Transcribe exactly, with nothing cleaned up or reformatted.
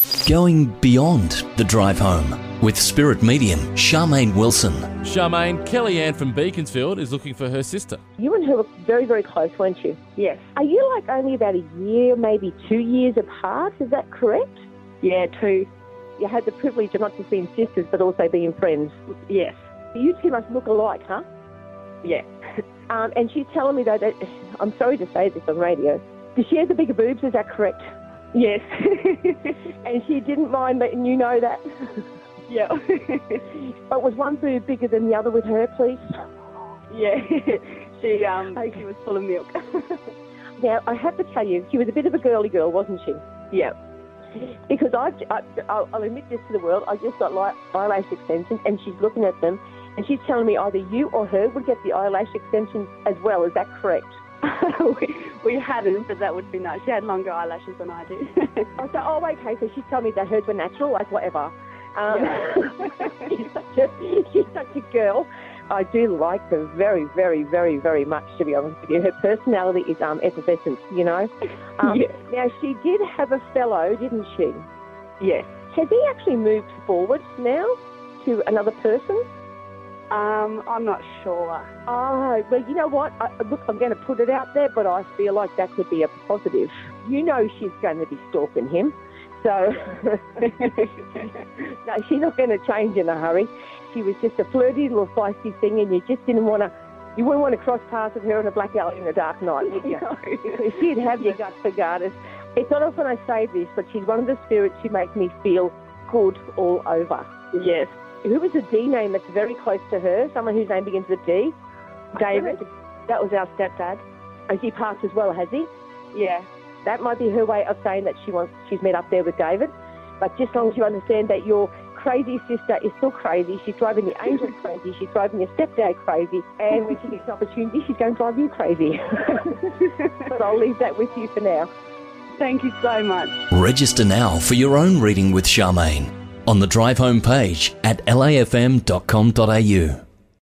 Going beyond the drive home with spirit medium Charmaine Wilson. Charmaine, Kellyanne from Beaconsfield is looking for her sister. You and her were very, very close, weren't you? Yes. Are you like only about a year, maybe two years apart? Is that correct? Yeah, two. You had the privilege of not just being sisters, but also being friends. Yes. You two must look alike, huh? Yeah. Um, and she's telling me, though, that, I'm sorry to say this on radio, does she have the bigger boobs? Is that correct? Yes. And she didn't mind letting you know that? Yeah. But was one boob bigger than the other with her, please? Yeah. She, um, okay. She was full of milk. Now, I have to tell you, she was a bit of a girly girl, wasn't she? Yeah. Because I've, I, I'll, I'll admit this to the world, I just got like eyelash extensions and she's looking at them and she's telling me either you or her would get the eyelash extensions as well. Is that correct? we, we hadn't, but that would be nice. She had longer eyelashes than I do. I said, oh, okay, so she's telling me that hers were natural, like whatever. Um, yeah. she's, such a, she's such a girl. I do like her very, very, very, very much, to be honest with you. Her personality is um, effervescent, you know. Um, yeah. Now, she did have a fellow, didn't she? Yes. Has he actually moved forward now to another person? Um, I'm not sure. Oh, well, you know what? I, look, I'm going to put it out there, but I feel like that could be a positive. You know she's going to be stalking him. So, no, she's not going to change in a hurry. She was just a flirty little feisty thing, and you just didn't want to, you wouldn't want to cross paths with her in a black alley in a dark night, would you? No. Because she'd have your guts regardless. It's not often I say this, but she's one of the spirits who makes me feel good all over. Yes. Who was a D name that's very close to her? Someone whose name begins with D? David. That was our stepdad. And he passed as well, has he? Yeah. That might be her way of saying that she wants, she's met up there with David. But just as long as you understand that your crazy sister is still crazy, she's driving the angels crazy, she's driving your stepdad crazy, and when she gets an opportunity, she's going to drive you crazy. But I'll leave that with you for now. Thank you so much. Register now for your own reading with Charmaine on the Drive Home page at l a f m dot com dot a u.